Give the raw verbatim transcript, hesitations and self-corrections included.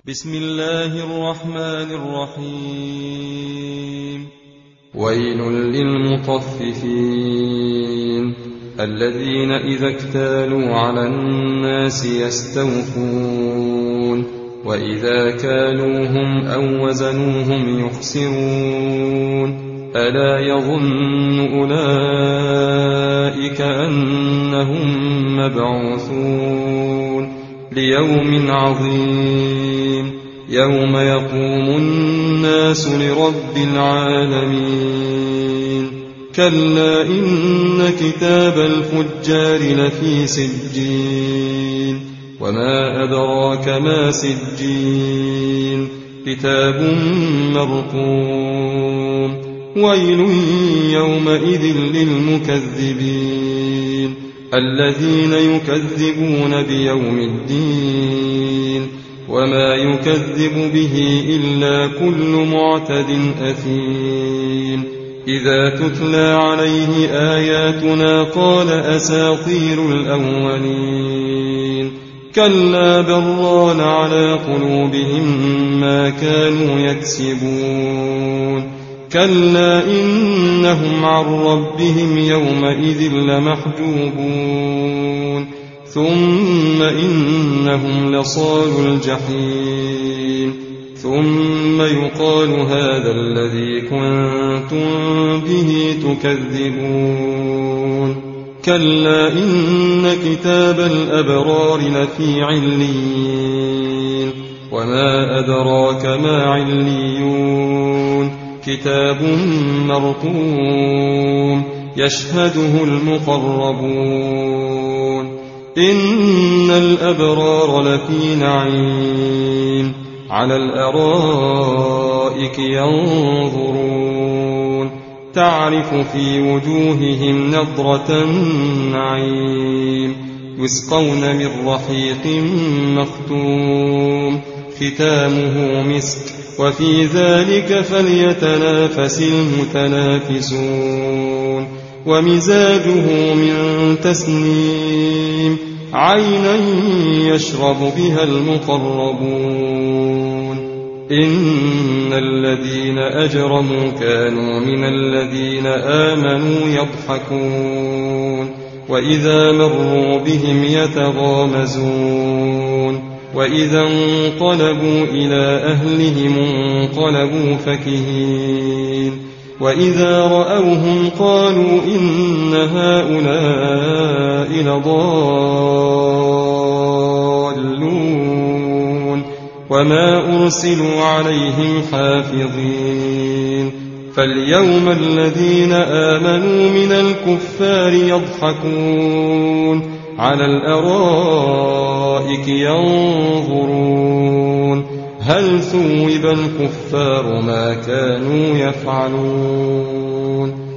بسم الله الرحمن الرحيم. ويل للمطففين الذين إذا اكتالوا على الناس يستوفون وإذا كالوهم أو وزنوهم يخسرون ألا يظن أولئك أنهم مبعوثون ليوم عظيم يوم يقوم الناس لرب العالمين. كلا إن كتاب الفجار لفي سجين وما أدراك ما سجين كتاب مرقوم. ويل يومئذ للمكذبين الذين يكذبون بيوم الدين وما يكذب به إلا كل معتد أثيم. إذا تتلى عليه آياتنا قال أساطير الأولين. كلا بران على قلوبهم ما كانوا يكسبون. كلا إنهم عن ربهم يومئذ لمحجوبون ثم إنهم لصالوا الجحيم ثم يقال هذا الذي كنتم به تكذبون. كلا إن كتاب الأبرار لفي عليين وما أدراك ما عليون كتاب مرقوم يشهده المقربون. إن الأبرار لفي نعيم على الأرائك ينظرون تعرف في وجوههم نضرة النعيم يسقون من رحيق مختوم ختامه مسك وفي ذلك فليتنافس المتنافسون. ومزاجه من تسنيم عينا يشرب بها المقربون. إن الذين أجرموا كانوا من الذين آمنوا يضحكون وإذا مروا بهم يتغامزون وإذا انقلبوا إلى أهلهم انقلبوا فكهين وإذا رأوهم قالوا إن هؤلاء لضالون وما أرسلوا عليهم حافظين. فاليوم الذين آمنوا من الكفار يضحكون على الأرائك ينظرون هل ثوب الكفار ما كانوا يفعلون.